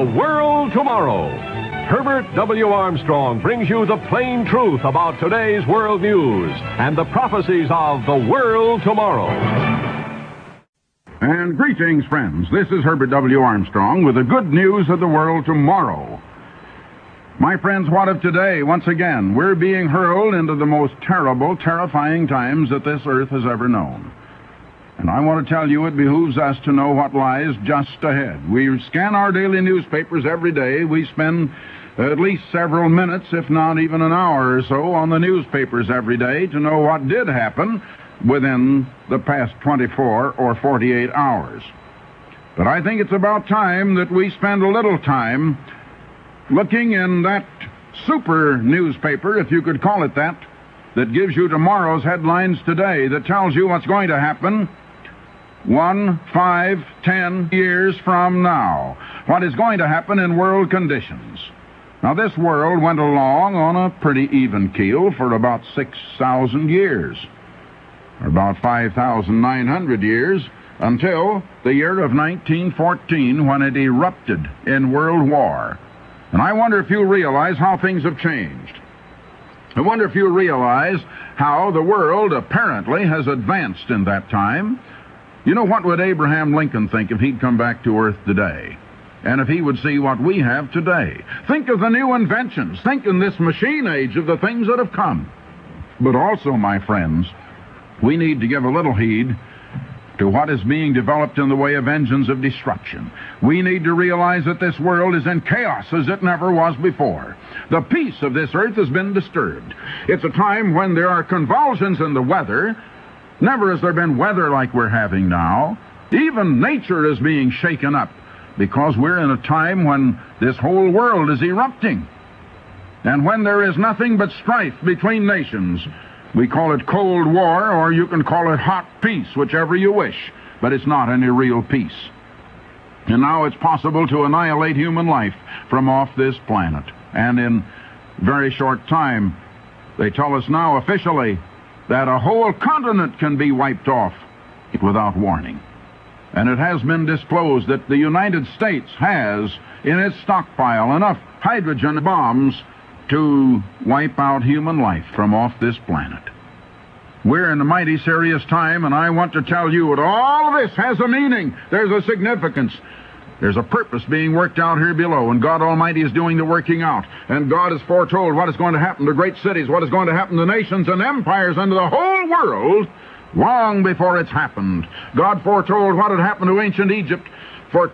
The World Tomorrow. Herbert W. Armstrong brings you the plain truth about today's world news and the prophecies of the world tomorrow. And greetings, friends. This is Herbert W. Armstrong with the good news of the world tomorrow. My friends, what of today? Once again, we're being hurled into the most terrible, terrifying times that this earth has ever known. And I want to tell you, it behooves us to know what lies just ahead. We scan our daily newspapers every day. We spend at least several minutes, if not even an hour or so, on the newspapers every day to know what did happen within the past 24 or 48 hours. But I think it's about time that we spend a little time looking in that super newspaper, if you could call it that gives you tomorrow's headlines today, that tells you what's going to happen 1, 5, 10 years from now. What is going to happen in world conditions. Now, this world went along on a pretty even keel for about 6,000 years, or about 5,900 years, until the year of 1914, when it erupted in World War. And I wonder if you realize how things have changed. I wonder if you realize how the world apparently has advanced in that time. You know, what would Abraham Lincoln think if he'd come back to Earth today? And if he would see what we have today? Think of the new inventions. Think in this machine age of the things that have come. But also, my friends, we need to give a little heed to what is being developed in the way of engines of destruction. We need to realize that this world is in chaos as it never was before. The peace of this earth has been disturbed. It's a time when there are convulsions in the weather. Never has there been weather like we're having now. Even nature is being shaken up because we're in a time when this whole world is erupting. And when there is nothing but strife between nations. We call it Cold War, or you can call it hot peace, whichever you wish. But it's not any real peace. And now it's possible to annihilate human life from off this planet. And in very short time, they tell us now officially that a whole continent can be wiped off without warning. And it has been disclosed that the United States has in its stockpile enough hydrogen bombs to wipe out human life from off this planet. We're in a mighty serious time, and I want to tell you that all of this has a meaning. There's a significance. There's a purpose being worked out here below, and God Almighty is doing the working out. And God has foretold what is going to happen to great cities, what is going to happen to nations and empires and to the whole world long before it's happened. God foretold what had happened to ancient Egypt for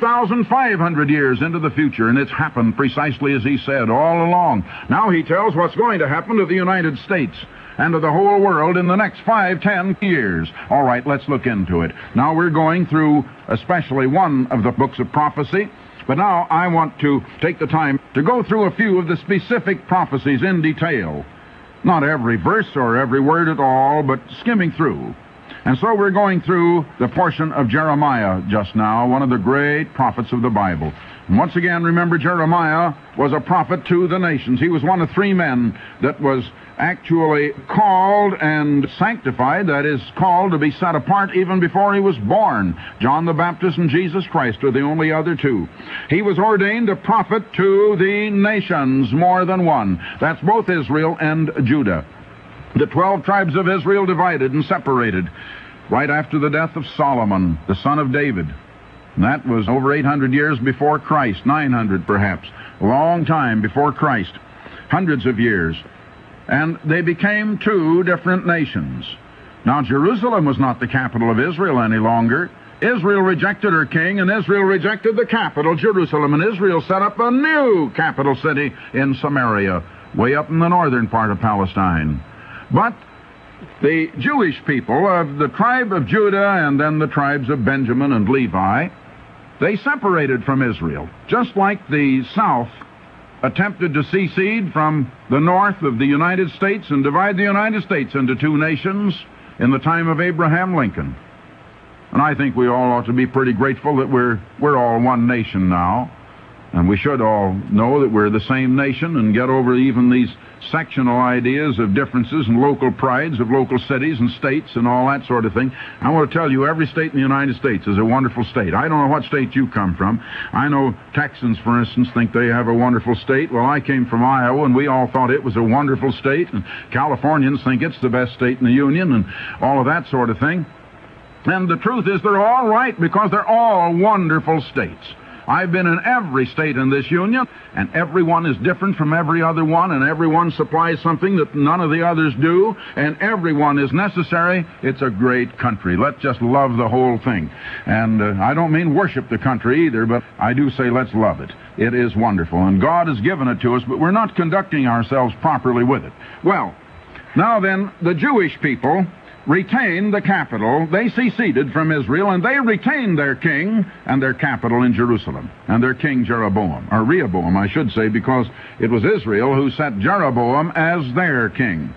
2,500 years into the future, and it's happened precisely as He said all along. Now He tells what's going to happen to the United States and to the whole world in the next 5, 10 years. All right, let's look into it. Now we're going through especially one of the books of prophecy, but now I want to take the time to go through a few of the specific prophecies in detail. Not every verse or every word at all, but skimming through. And so we're going through the portion of Jeremiah just now, one of the great prophets of the Bible. And once again, remember, Jeremiah was a prophet to the nations. He was one of 3 men that was actually called and sanctified, that is, called to be set apart even before he was born. John the Baptist and Jesus Christ are the only other 2. He was ordained a prophet to the nations, more than one. That's both Israel and Judah. The 12 tribes of Israel divided and separated right after the death of Solomon, the son of David. And that was over 800 years before Christ, 900 perhaps, a long time before Christ, hundreds of years. And they became 2 different nations. Now, Jerusalem was not the capital of Israel any longer. Israel rejected her king, and Israel rejected the capital, Jerusalem, and Israel set up a new capital city in Samaria, way up in the northern part of Palestine. But the Jewish people of the tribe of Judah and then the tribes of Benjamin and Levi, they separated from Israel, just like the South attempted to secede from the north of the United States and divide the United States into 2 nations in the time of Abraham Lincoln. And I think we all ought to be pretty grateful that we're all one nation now. And we should all know that we're the same nation and get over even these sectional ideas of differences and local prides of local cities and states and all that sort of thing. I want to tell you, every state in the United States is a wonderful state. I don't know what state you come from. I know Texans, for instance, think they have a wonderful state. Well, I came from Iowa, and we all thought it was a wonderful state, and Californians think it's the best state in the Union, and all of that sort of thing. And the truth is, they're all right, because they're all wonderful states. I've been in every state in this union, and every one is different from every other one, and every one supplies something that none of the others do, and every one is necessary. It's a great country. Let's just love the whole thing. And I don't mean worship the country either, but I do say let's love it. It is wonderful, and God has given it to us, but we're not conducting ourselves properly with it. Well, now then, the Jewish people retain the capital. They seceded from Israel, and they retained their king and their capital in Jerusalem, and their king Jeroboam, or Rehoboam, I should say, because it was Israel who set Jeroboam as their king.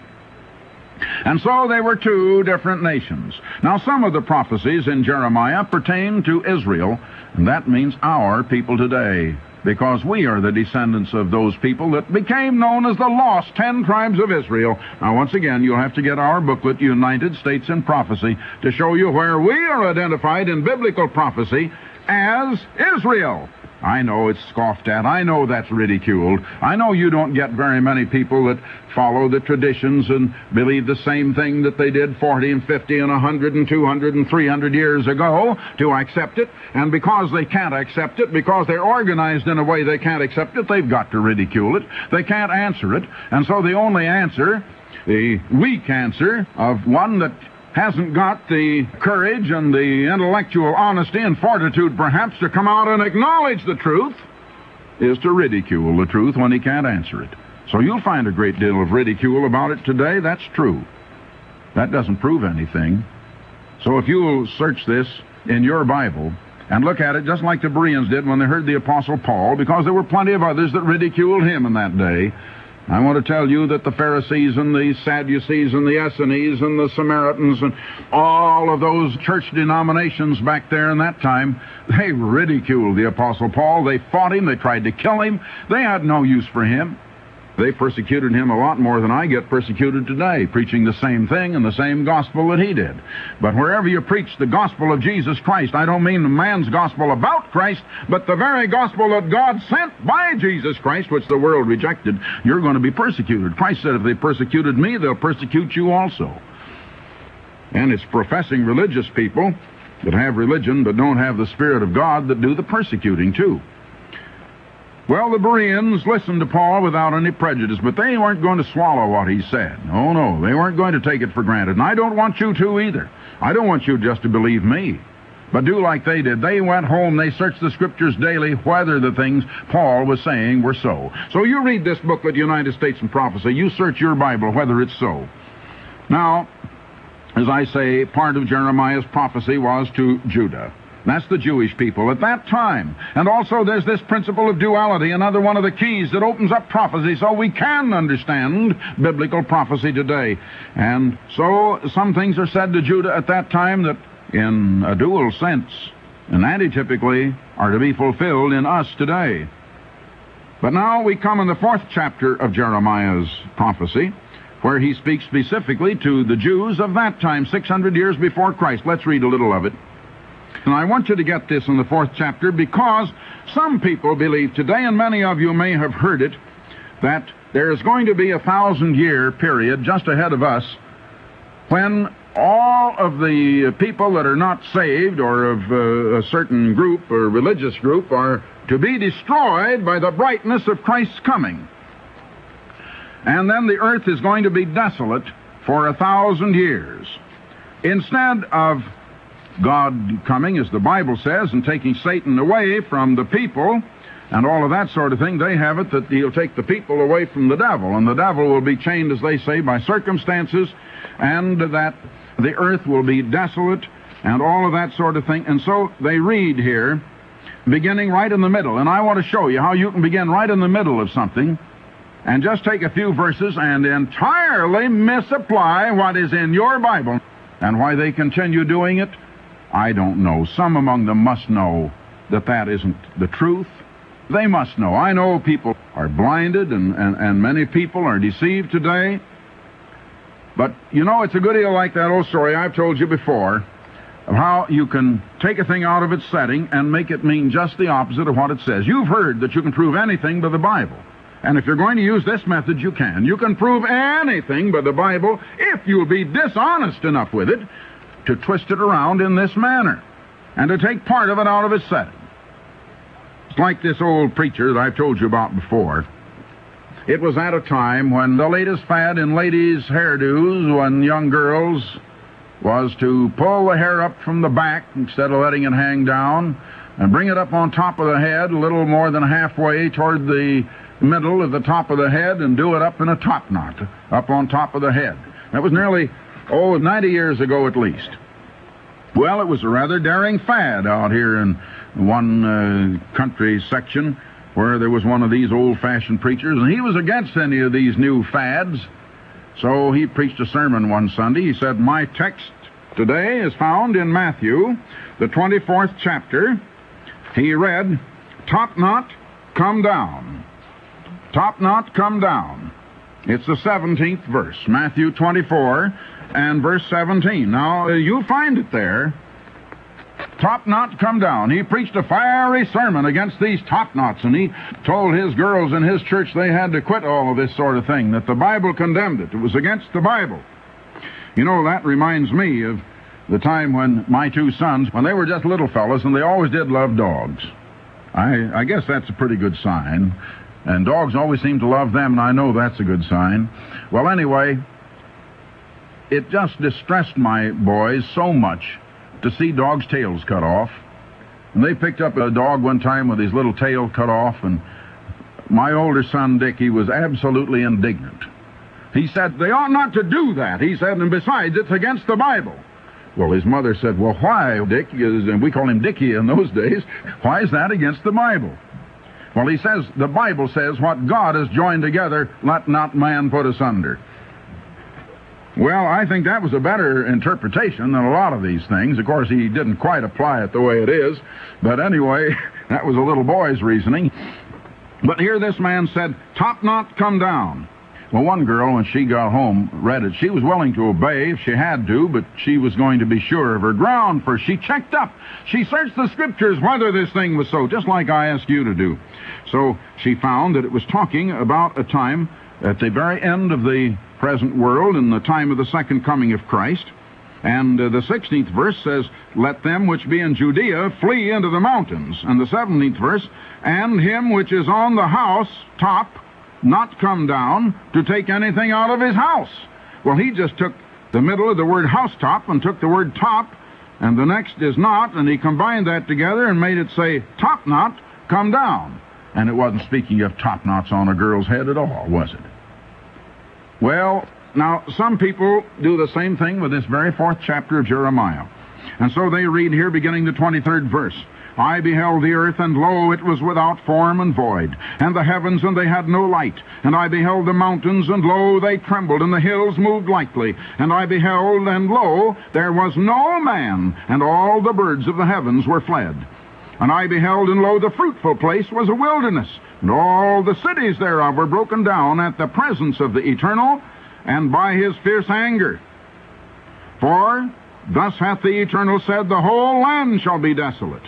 And so they were two different nations. Now, some of the prophecies in Jeremiah pertain to Israel, and that means our people today, because we are the descendants of those people that became known as the lost 10 tribes of Israel. Now, once again, you'll have to get our booklet, United States in Prophecy, to show you where we are identified in biblical prophecy as Israel. I know it's scoffed at. I know that's ridiculed. I know you don't get very many people that follow the traditions and believe the same thing that they did 40 and 50 and 100 and 200 and 300 years ago to accept it. And because they can't accept it, because they're organized in a way they can't accept it, they've got to ridicule it. They can't answer it. And so the only answer, the weak answer of one that hasn't got the courage and the intellectual honesty and fortitude, perhaps, to come out and acknowledge the truth, is to ridicule the truth when he can't answer it. So you'll find a great deal of ridicule about it today. That's true. That doesn't prove anything. So if you'll search this in your Bible and look at it just like the Bereans did when they heard the Apostle Paul, because there were plenty of others that ridiculed him in that day, I want to tell you that the Pharisees and the Sadducees and the Essenes and the Samaritans and all of those church denominations back there in that time, they ridiculed the Apostle Paul. They fought him. They tried to kill him. They had no use for him. They persecuted him a lot more than I get persecuted today, preaching the same thing and the same gospel that he did. But wherever you preach the gospel of Jesus Christ, I don't mean man's gospel about Christ, but the very gospel that God sent by Jesus Christ, which the world rejected, you're going to be persecuted. Christ said, if they persecuted me, they'll persecute you also. And it's professing religious people that have religion but don't have the Spirit of God that do the persecuting too. Well, the Bereans listened to Paul without any prejudice, but they weren't going to swallow what he said. Oh, no, they weren't going to take it for granted. And I don't want you to either. I don't want you just to believe me, but do like they did. They went home, they searched the Scriptures daily, whether the things Paul was saying were so. So you read this booklet, United States in Prophecy. You search your Bible whether it's so. Now, as I say, part of Jeremiah's prophecy was to Judah. That's the Jewish people at that time. And also there's this principle of duality, another one of the keys that opens up prophecy so we can understand biblical prophecy today. And so some things are said to Judah at that time that in a dual sense and antitypically are to be fulfilled in us today. But now we come in the 4th chapter of Jeremiah's prophecy, where he speaks specifically to the Jews of that time, 600 years before Christ. Let's read a little of it. And I want you to get this in the 4th chapter, because some people believe today, and many of you may have heard it, that there is going to be a 1,000-year period just ahead of us when all of the people that are not saved or of a certain group or religious group are to be destroyed by the brightness of Christ's coming. And then the earth is going to be desolate for 1,000 years. Instead of God coming, as the Bible says, and taking Satan away from the people and all of that sort of thing, they have it that he'll take the people away from the devil, and the devil will be chained, as they say, by circumstances, and that the earth will be desolate and all of that sort of thing. And so they read here, beginning right in the middle, and I want to show you how you can begin right in the middle of something and just take a few verses and entirely misapply what is in your Bible. And why they continue doing it, I don't know. Some among them must know that that isn't the truth, They must know. I know people are blinded and many people are deceived today. But, you know, it's a good deal like that old story I've told you before of how you can take a thing out of its setting and make it mean just the opposite of what it says. You've heard that you can prove anything by the Bible. And if you're going to use this method, you can. You can prove anything by the Bible if you'll be dishonest enough with it to twist it around in this manner and to take part of it out of its setting. It's like this old preacher that I've told you about before. It was at a time when the latest fad in ladies' hairdos, when young girls, was to pull the hair up from the back instead of letting it hang down and bring it up on top of the head a little more than halfway toward the middle of the top of the head and do it up in a top knot up on top of the head. That was nearly, 90 years ago at least. Well, it was a rather daring fad out here in one country section where there was one of these old-fashioned preachers, and he was against any of these new fads. So he preached a sermon one Sunday. He said, "My text today is found in Matthew, the 24th chapter." He read, "Top knot, come down. Top knot, come down." It's the 17th verse, Matthew 24 and verse 17. Now, you'll find it there. Top knot, come down. He preached a fiery sermon against these top knots, and he told his girls in his church they had to quit all of this sort of thing, that the Bible condemned it. It was against the Bible. You know, that reminds me of the time when my two sons, when they were just little fellas, and they always did love dogs. I guess that's a pretty good sign. And dogs always seem to love them, and I know that's a good sign. Well, anyway, it just distressed my boys so much to see dogs' tails cut off. And they picked up a dog one time with his little tail cut off, and my older son, Dick, he was absolutely indignant. He said, "They ought not to do that." He said, "and besides, it's against the Bible." Well, his mother said, "Well, why, Dick?" And we call him Dickie in those days. "Why is that against the Bible?" Well, he says, the Bible says, "What God has joined together, let not man put asunder." Well, I think that was a better interpretation than a lot of these things. Of course, he didn't quite apply it the way it is. But anyway, that was a little boy's reasoning. But here this man said, "Top knot, come down." Well, one girl, when she got home, read it. She was willing to obey if she had to, but she was going to be sure of her ground, for she checked up. She searched the Scriptures whether this thing was so, just like I asked you to do. So she found that it was talking about a time at the very end of the present world, in the time of the second coming of Christ. And the 16th verse says, "Let them which be in Judea flee into the mountains." And the 17th verse, "And him which is on the house top not come down to take anything out of his house." Well, he just took the middle of the word housetop and took the word top, and the next is not, and he combined that together and made it say, "Top knot, come down." And it wasn't speaking of top knots on a girl's head at all, was it? Well, now, some people do the same thing with this very 4th chapter of Jeremiah. And so they read here, beginning the 23rd verse, "I beheld the earth, and lo, it was without form and void, and the heavens, and they had no light. And I beheld the mountains, and lo, they trembled, and the hills moved lightly. And I beheld, and lo, there was no man, and all the birds of the heavens were fled. And I beheld, and lo, the fruitful place was a wilderness, and all the cities thereof were broken down at the presence of the Eternal, and by his fierce anger. For thus hath the Eternal said, the whole land shall be desolate."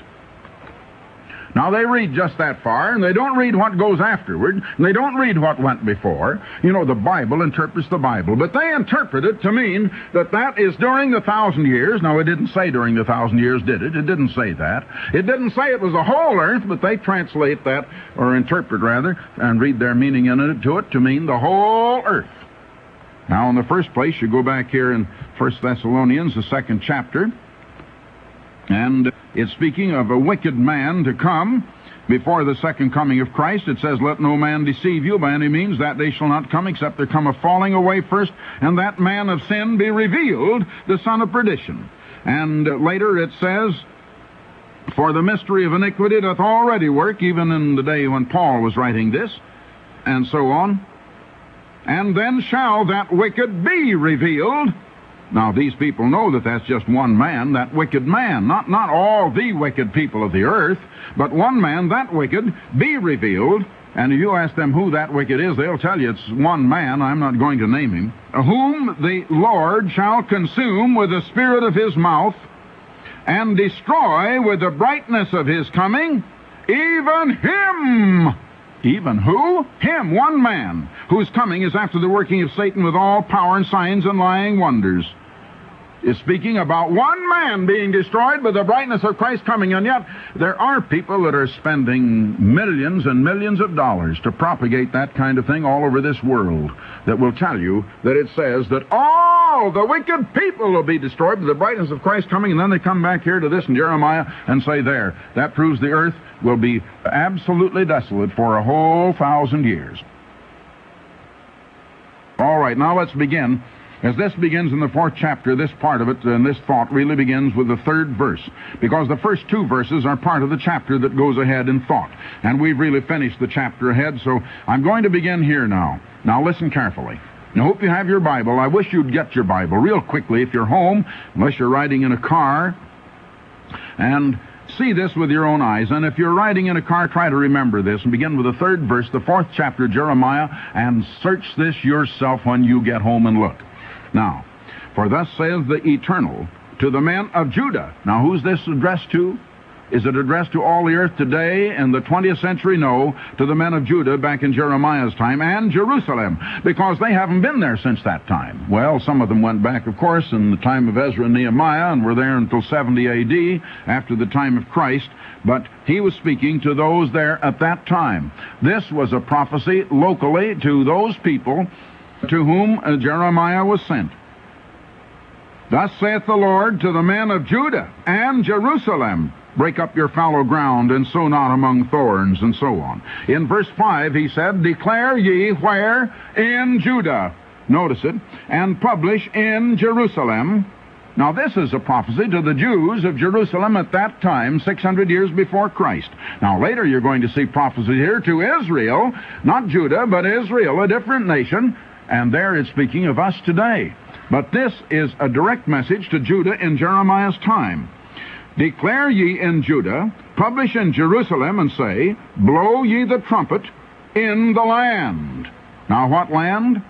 Now, they read just that far, and they don't read what goes afterward, and they don't read what went before. You know, the Bible interprets the Bible, but they interpret it to mean that that is during the 1,000 years. Now, it didn't say during the 1,000 years, did it? It didn't say that. It didn't say it was the whole earth, but they translate that, or interpret rather, and read their meaning to it to mean the whole earth. Now, in the first place, you go back here in 1 Thessalonians, the 2nd chapter, and it's speaking of a wicked man to come before the second coming of Christ. It says, "Let no man deceive you by any means, that day shall not come, except there come a falling away first, and that man of sin be revealed, the son of perdition." And later it says, "For the mystery of iniquity doth already work," even in the day when Paul was writing this, and so on. "And then shall that wicked be revealed, Now, these people know that that's just one man, that wicked man. Not all the wicked people of the earth, but one man, that wicked, be revealed. And if you ask them who that wicked is, they'll tell you it's one man, I'm not going to name him, whom the Lord shall consume with the spirit of his mouth, and destroy with the brightness of his coming, even him. Even who? Him, one man, whose coming is after the working of Satan with all power and signs and lying wonders. Is speaking about one man being destroyed by the brightness of Christ's coming. And yet, there are people that are spending millions and millions of dollars to propagate that kind of thing all over this world, that will tell you that it says that all the wicked people will be destroyed by the brightness of Christ's coming, and then they come back here to this in Jeremiah and say, there, that proves the earth will be absolutely desolate for a whole 1,000 years. All right, now let's begin. As this begins in the 4th chapter, this part of it, and this thought really begins with the 3rd verse, because the first 2 verses are part of the chapter that goes ahead in thought. And we've really finished the chapter ahead, so I'm going to begin here now. Now listen carefully. I hope you have your Bible. I wish you'd get your Bible real quickly if you're home, unless you're riding in a car, and see this with your own eyes. And if you're riding in a car, try to remember this, and begin with the 3rd verse, the 4th chapter of Jeremiah, and search this yourself when you get home and look. Now, for thus says the Eternal to the men of Judah. Now, who's this addressed to? Is it addressed to all the earth today in the 20th century? No, to the men of Judah back in Jeremiah's time, and Jerusalem, because they haven't been there since that time. Well, some of them went back, of course, in the time of Ezra and Nehemiah, and were there until 70 A.D., after the time of Christ, but he was speaking to those there at that time. This was a prophecy locally to those people to whom Jeremiah was sent. Thus saith the Lord to the men of Judah and Jerusalem, break up your fallow ground, and sow not among thorns, and so on. In verse 5 he said, declare ye where? In Judah. Notice it. And publish in Jerusalem. Now this is a prophecy to the Jews of Jerusalem at that time, 600 years before Christ. Now later you're going to see prophecy here to Israel, not Judah, but Israel, a different nation. And there it's speaking of us today. But this is a direct message to Judah in Jeremiah's time. Declare ye in Judah, publish in Jerusalem, and say, blow ye the trumpet in the land. Now what land?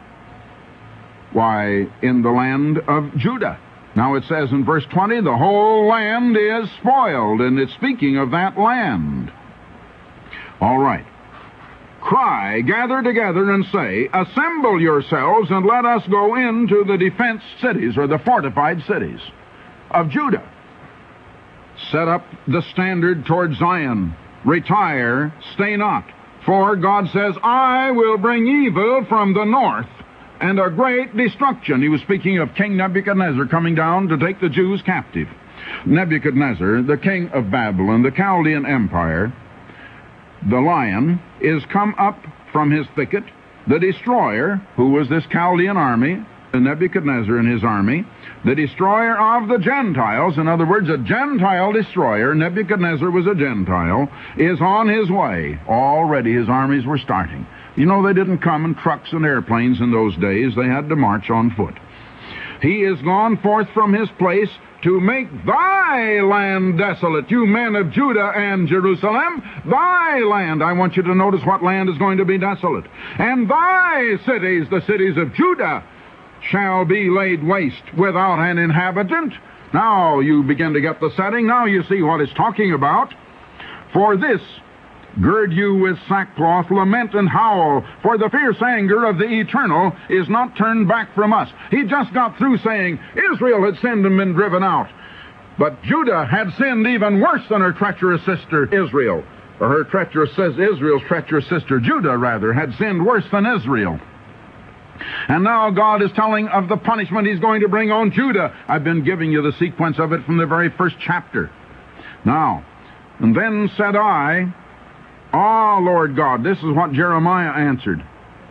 Why, in the land of Judah. Now it says in verse 20, the whole land is spoiled, and it's speaking of that land. All right. Cry, gather together, and say, assemble yourselves, and let us go into the defense cities, or the fortified cities of Judah. Set up the standard toward Zion. Retire, stay not. For God says, I will bring evil from the north, and a great destruction. He was speaking of King Nebuchadnezzar coming down to take the Jews captive. Nebuchadnezzar, the king of Babylon, the Chaldean Empire, the lion, is come up from his thicket. The destroyer, who was this Chaldean army, Nebuchadnezzar and his army, the destroyer of the Gentiles, in other words, a Gentile destroyer, Nebuchadnezzar was a Gentile, is on his way. Already his armies were starting. You know, they didn't come in trucks and airplanes in those days. They had to march on foot. He is gone forth from his place to make thy land desolate, you men of Judah and Jerusalem, thy land. I want you to notice what land is going to be desolate. And thy cities, the cities of Judah, shall be laid waste without an inhabitant. Now you begin to get the setting. Now you see what it's talking about. For this, gird you with sackcloth, lament and howl, for the fierce anger of the Eternal is not turned back from us. He just got through saying Israel had sinned and been driven out. But Judah had sinned even worse than her treacherous sister Israel. Or her treacherous Israel's treacherous sister Judah, rather, had sinned worse than Israel. And now God is telling of the punishment He's going to bring on Judah. I've been giving you the sequence of it from the very first chapter. Now, and then said I, Ah, Lord God, this is what Jeremiah answered.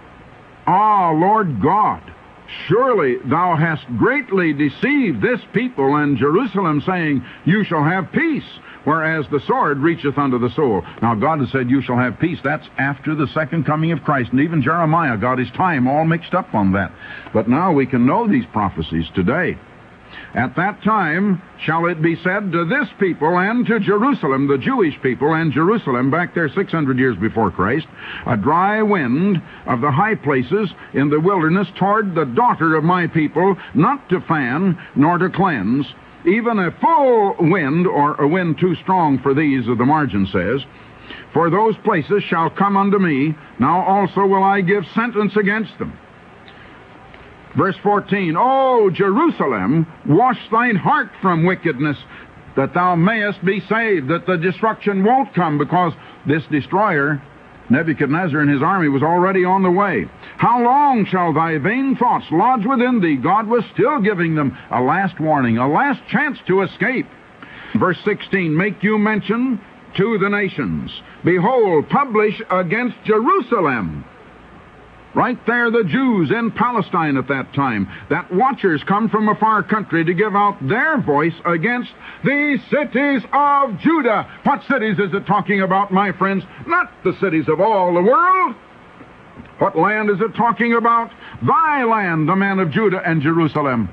Ah, Lord God, surely thou hast greatly deceived this people and Jerusalem, saying, You shall have peace, whereas the sword reacheth unto the soul. Now God has said, You shall have peace. That's after the second coming of Christ. And even Jeremiah got his time all mixed up on that. But now we can know these prophecies today. At that time shall it be said to this people and to Jerusalem, the Jewish people and Jerusalem, back there 600 years before Christ, a dry wind of the high places in the wilderness toward the daughter of my people, not to fan nor to cleanse, even a full wind, or a wind too strong for these, as the margin says. For those places shall come unto me, now also will I give sentence against them. Verse 14, O Jerusalem, wash thine heart from wickedness, that thou mayest be saved, that the destruction won't come, because this destroyer, Nebuchadnezzar and his army, was already on the way. How long shall thy vain thoughts lodge within thee? God was still giving them a last warning, a last chance to escape. Verse 16, make you mention to the nations. Behold, publish against Jerusalem. Right there, the Jews in Palestine at that time, that watchers come from a far country to give out their voice against the cities of Judah. What cities is it talking about, my friends? Not the cities of all the world. What land is it talking about? Thy land, the men of Judah and Jerusalem.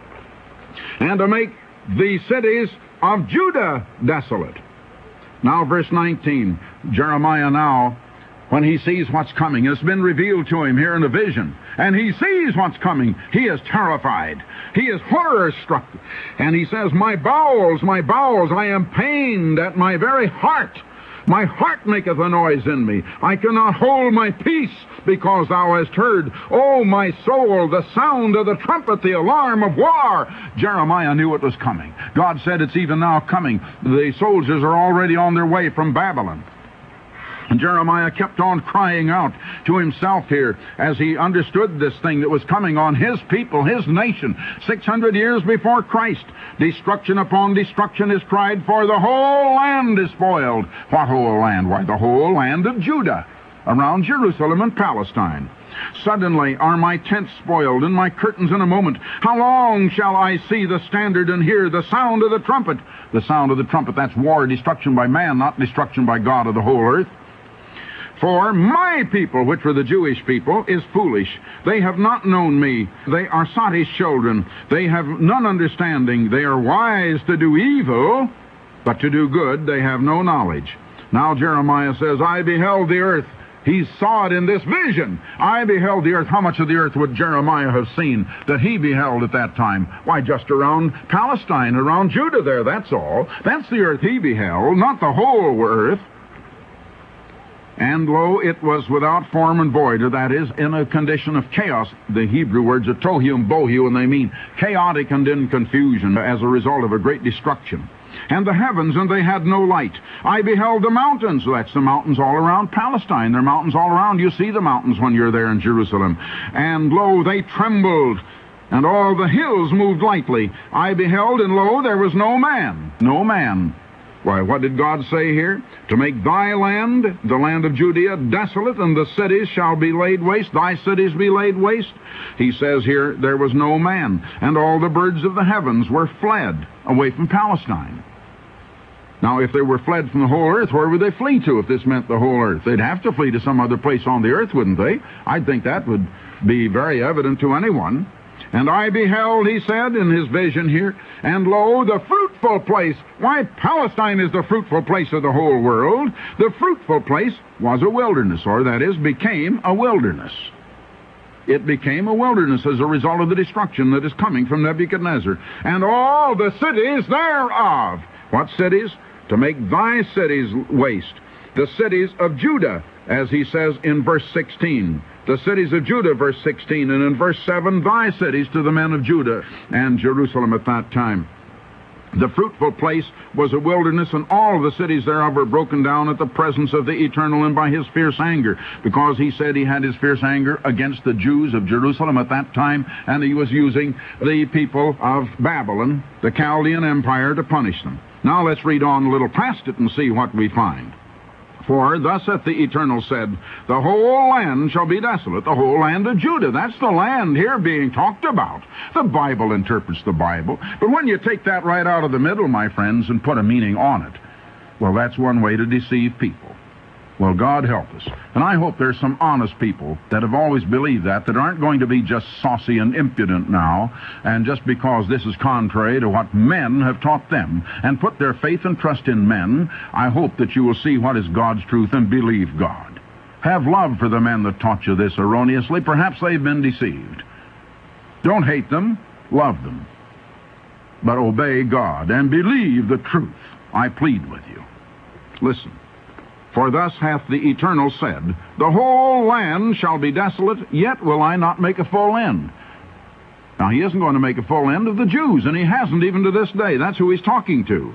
And to make the cities of Judah desolate. Now, verse 19, Jeremiah now, when he sees what's coming, it's been revealed to him here in a vision, and he sees what's coming, he is terrified. He is horror-struck. And he says, my bowels, I am pained at my very heart. My heart maketh a noise in me. I cannot hold my peace, because thou hast heard, O my soul, the sound of the trumpet, the alarm of war. Jeremiah knew it was coming. God said it's even now coming. The soldiers are already on their way from Babylon. And Jeremiah kept on crying out to himself here as he understood this thing that was coming on his people, his nation, 600 years before Christ. Destruction upon destruction is cried, for the whole land is spoiled. What whole land? Why, the whole land of Judah, around Jerusalem and Palestine. Suddenly are my tents spoiled, and my curtains in a moment. How long shall I see the standard and hear the sound of the trumpet? The sound of the trumpet, that's war, destruction by man, not destruction by God of the whole earth. For my people, which were the Jewish people, is foolish. They have not known me. They are sottish children. They have none understanding. They are wise to do evil, but to do good they have no knowledge. Now Jeremiah says, I beheld the earth. He saw it in this vision. I beheld the earth. How much of the earth would Jeremiah have seen that he beheld at that time? Why, just around Palestine, around Judah there, that's all. That's the earth he beheld, not the whole earth. And lo, it was without form and void, or that is, in a condition of chaos. The Hebrew words are tohu and bohu, and they mean chaotic and in confusion as a result of a great destruction. And the heavens, and they had no light. I beheld the mountains. That's the mountains all around Palestine. There are mountains all around. You see the mountains when you're there in Jerusalem. And lo, they trembled, and all the hills moved lightly. I beheld, and lo, there was no man. No man. Why, what did God say here? To make thy land, the land of Judea, desolate, and the cities shall be laid waste, thy cities be laid waste. He says here, there was no man, and all the birds of the heavens were fled away from Palestine. Now, if they were fled from the whole earth, where would they flee to if this meant the whole earth? They'd have to flee to some other place on the earth, wouldn't they? I'd think that would be very evident to anyone. And I beheld, he said in his vision here, and lo, the fruitful place. Why, Palestine is the fruitful place of the whole world. The fruitful place was a wilderness, or that is, became a wilderness. It became a wilderness as a result of the destruction that is coming from Nebuchadnezzar. And all the cities thereof. What cities? To make thy cities waste. The cities of Judah, as he says in verse 16. The cities of Judah, verse 16, and in verse 7, thy cities to the men of Judah and Jerusalem at that time. The fruitful place was a wilderness, and all the cities thereof were broken down at the presence of the Eternal and by his fierce anger, because he said he had his fierce anger against the Jews of Jerusalem at that time, and he was using the people of Babylon, the Chaldean Empire, to punish them. Now let's read on a little past it and see what we find. For thus hath the Eternal said, the whole land shall be desolate, the whole land of Judah. That's the land here being talked about. The Bible interprets the Bible. But when you take that right out of the middle, my friends, and put a meaning on it, well, that's one way to deceive people. Well, God help us. And I hope there's some honest people that have always believed that aren't going to be just saucy and impudent now, and just because this is contrary to what men have taught them, and put their faith and trust in men. I hope that you will see what is God's truth and believe God. Have love for the men that taught you this erroneously. Perhaps they've been deceived. Don't hate them, love them. But obey God and believe the truth. I plead with you. Listen. For thus hath the Eternal said, the whole land shall be desolate, yet will I not make a full end. Now, he isn't going to make a full end of the Jews, and he hasn't even to this day. That's who he's talking to.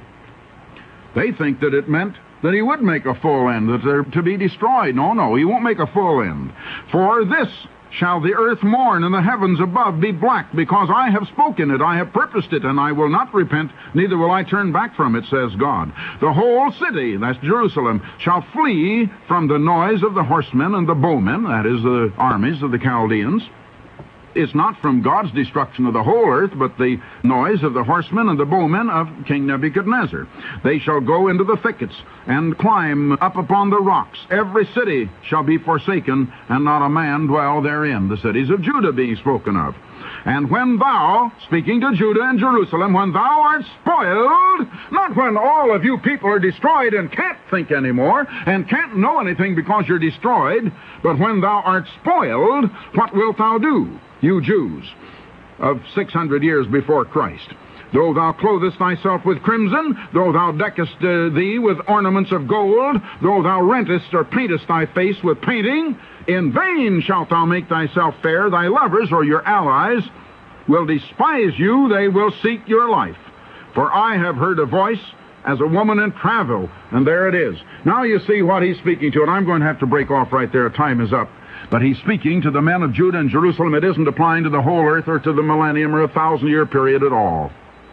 They think that it meant that he would make a full end, that they're to be destroyed. No, he won't make a full end. For this shall the earth mourn, and the heavens above be black, because I have spoken it, I have purposed it, and I will not repent, neither will I turn back from it, says God. The whole city, that's Jerusalem, shall flee from the noise of the horsemen and the bowmen, that is, the armies of the Chaldeans. It's not from God's destruction of the whole earth, but the noise of the horsemen and the bowmen of King Nebuchadnezzar. They shall go into the thickets and climb up upon the rocks. Every city shall be forsaken, and not a man dwell therein. The cities of Judah being spoken of. And when thou, speaking to Judah and Jerusalem, when thou art spoiled, not when all of you people are destroyed and can't think anymore, and can't know anything because you're destroyed, but when thou art spoiled, what wilt thou do? You Jews of 600 years before Christ. Though thou clothest thyself with crimson, though thou deckest thee with ornaments of gold, though thou rentest or paintest thy face with painting, in vain shalt thou make thyself fair. Thy lovers, or your allies, will despise you. They will seek your life. For I have heard a voice as a woman in travail, and there it is. Now you see what he's speaking to, and I'm going to have to break off right there. Time is up. But he's speaking to the men of Judah and Jerusalem. It isn't applying to the whole earth or to the millennium or 1,000-year period at all.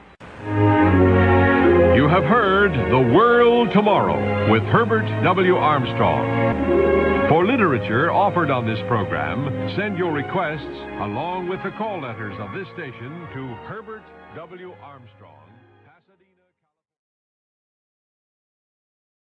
You have heard The World Tomorrow with Herbert W. Armstrong. For literature offered on this program, send your requests along with the call letters of this station to Herbert W. Armstrong.